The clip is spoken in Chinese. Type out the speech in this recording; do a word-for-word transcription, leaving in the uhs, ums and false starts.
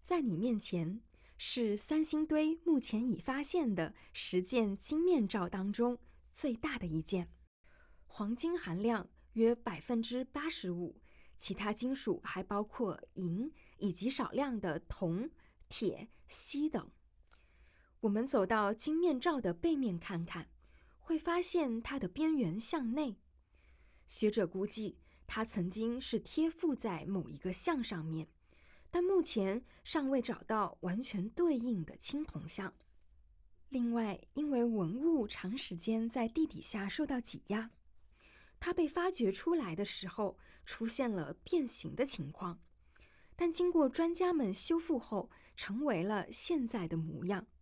在你面前是三星堆目前已发现的十件金面罩当中最大的一件，黄金含量约百分之八十五，其他金属还包括银以及少量的铜、铁、锡等。我们走到金面罩的背面看看，会发现它的边缘向内。学者估计，它曾经是贴附在某一个像上面，但目前尚未找到完全对应的青铜像。另外，因为文物长时间在地底下受到挤压，它被发掘出来的时候出现了变形的情况，但经过专家们修复后，成为了现在的模样。